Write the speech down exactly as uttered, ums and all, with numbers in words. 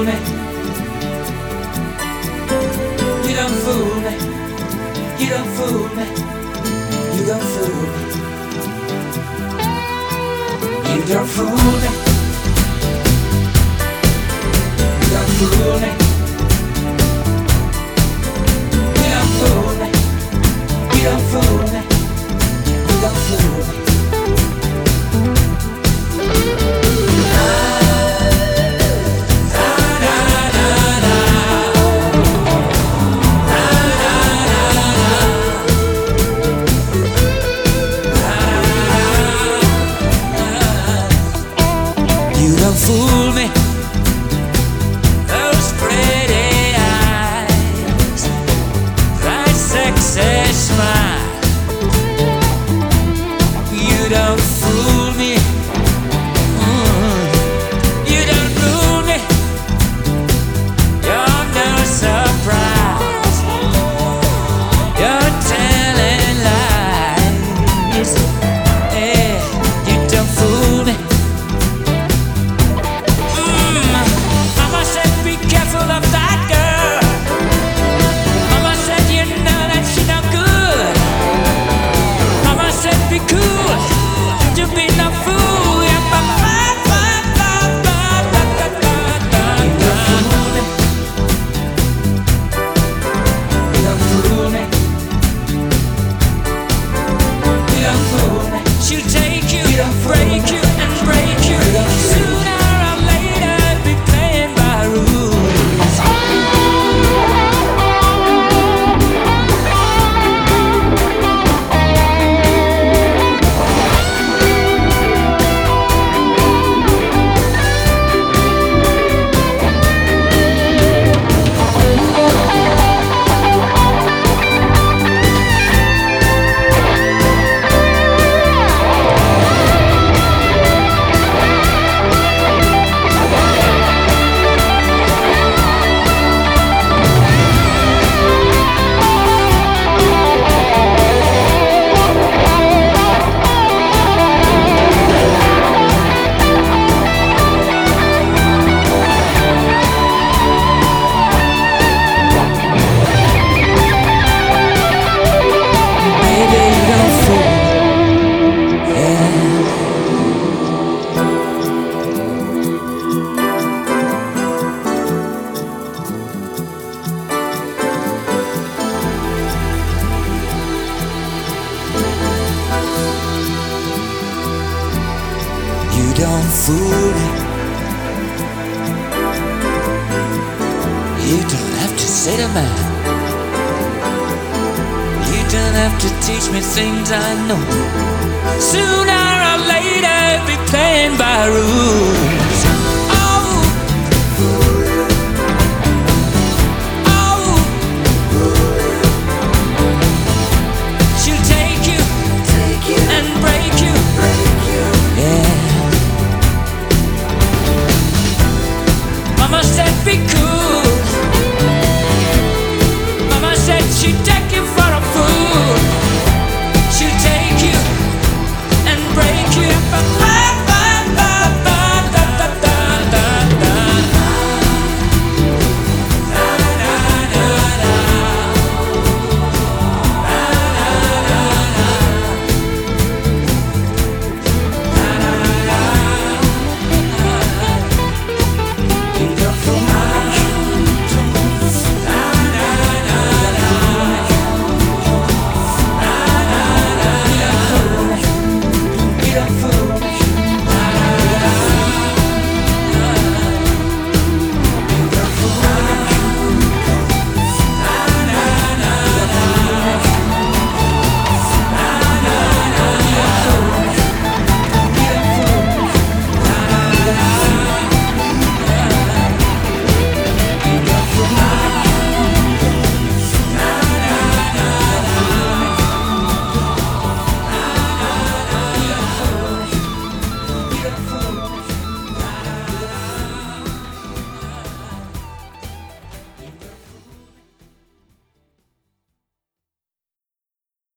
me. You don't fool me. You don't fool me. You don't fool me. You don't fool me. You don't fool me. You don't fool me. You don't fool me. You don't fool me. Fool me, those pretty eyes, that sexy smile. You don't fool me, mm. You don't fool me. You're no surprise. You're telling lies. Yeah, you don't fool me. Don't fool me. You don't have to say to man. You don't have to teach me things I know. Sooner or later, be playing.